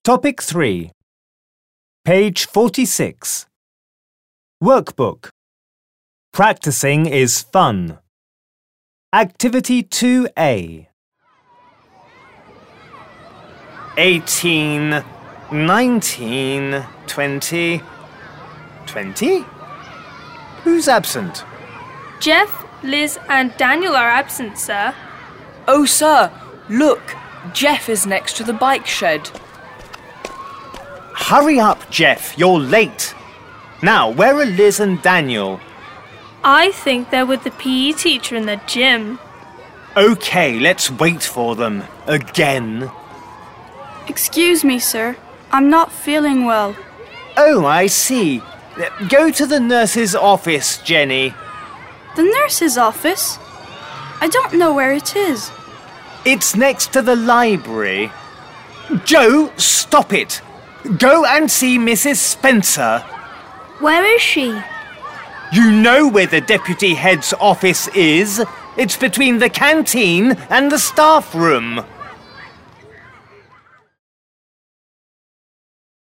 Topic 3. Page 46. Workbook. Practicing is fun. Activity 2A. 18, 19, 20. 20? Who's absent? Jeff, Liz and Daniel are absent, sir. Oh, sir, look, Jeff is next to the bike shed. Hurry up, Jeff, you're late. Now, where are Liz and Daniel? I think they're with the PE teacher in the gym. Okay, let's wait for them. Again. Excuse me, sir. I'm not feeling well. Oh, I see. Go to the nurse's office, Jenny. The nurse's office? I don't know where it is. It's next to the library. Joe, stop it. Go and see Mrs. Spencer. Where is she? You know where the deputy head's office is. It's between the canteen and the staff room.